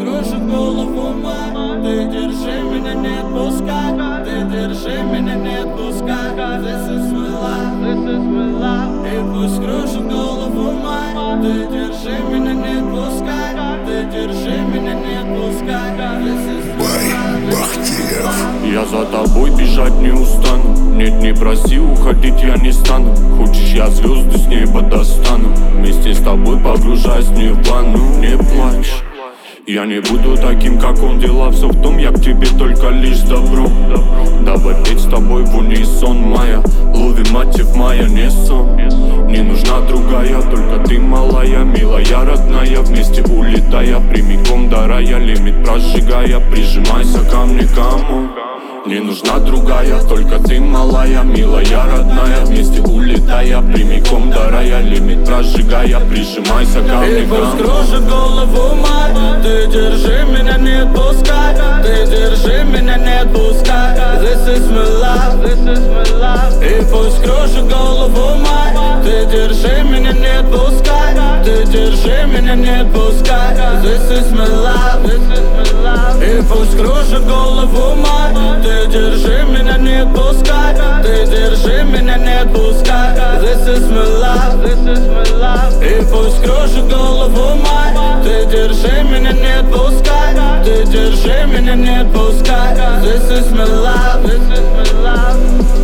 скружит голову мой. Ты держи меня, не отпускай. Ты держи меня, не отпускай. This is my life, this is my life. И пусть кружит голову мой. Ты держи меня, не отпускай. Ты держи меня, не отпускай. This is my life. Я за тобой бежать не устану. Нет, не проси, уходить я не стану. Хочешь, я звезды с неба достану. Вместе с тобой погружаюсь в нирвану. Не плачь, я не буду таким, как он. Дела все в том, я к тебе только лишь добро. Дабы петь с тобой в унисон. Моя лови мотив, моя не сон. Не нужна другая, только ты малая, милая, родная. Вместе улетая, прямиком до рая. Лимит прожигая, прижимайся ко мне, кому. Не нужна другая, только ты малая, милая, родная. Вместе улетая, прямиком до рая. Лимит прожигая, прижимайся ко мне, и пусть кому. кружит голову мой. Ты держи меня, не отпускай. Ты держи меня, не отпускай. This is my life, this is my life. И пусть кружит голову мой. Ты держи меня, не отпускай. Ты держи меня, не отпускай. This is my life, this is my life. И пусть кружит голову мой. Ты держи меня, не отпускай. Ты держи меня, не отпускай. This is my life, this is my life. И пусть кружит голову мой. Ты держи меня, не отпускай. Ты держи меня, не отпускай. This is my life, this is my life.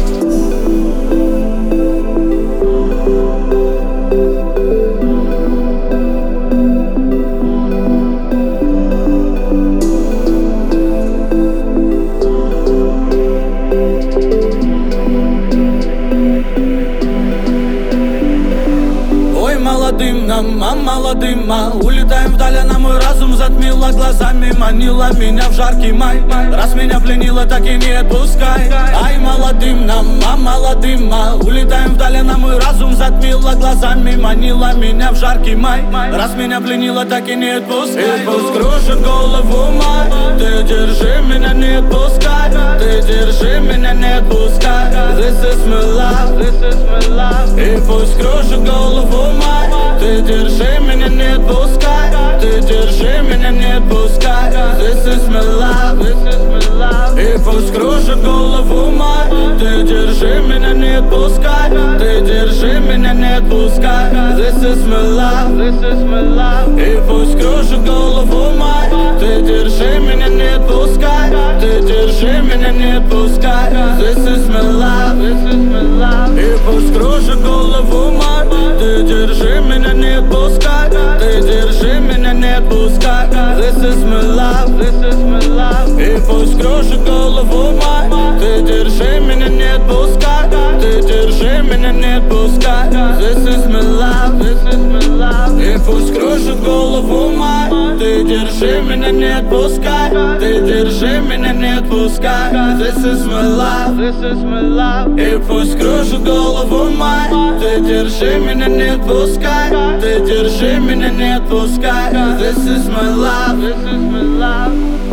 Молодым нам, молодым, улетаем вдаль, а мой разум затмила глазами, манила меня в жаркий май. Раз меня пленила, так и не отпускай. Ай, молодым нам, молодым, улетаем вдаль, а мой разум затмила глазами, манила меня в жаркий май. Раз меня пленила, так и не отпускай. И пусть кружит голову мой. Ты держи меня, не отпускай. Ты держи меня, не отпускай. This is my life, this is my life. И пусть кружит голову мой. Ты держи меня, не отпускай. Ты держи меня, не отпускай. This is my life, this is my life. И пусть кружит голову мой. Ты держи меня, не отпускай. Ты держи меня, не отпускай. This is my life, this is my life. И пусть кружит голову мой. Ты держи меня, не отпускай. Ты держи меня, не отпускай. This is my life, this is my life. И пусть кружит голову мой. Ты держи меня, не отпускай. Ты держи меня, не отпускай. This is my life, this is my life. И пусть кружит голову мой. Ты держи меня, не отпускай. Ты держи меня, не отпускай. This is my life, this is my life. И пусть кружит голову мой. Ты держи меня, не отпускай. Ты держи меня, не отпускай. This is my life, this is my life. И пусть кружит голову мой. Ты держи меня, не отпускай. Ты держи меня, не отпускай. This is my life, this is my life.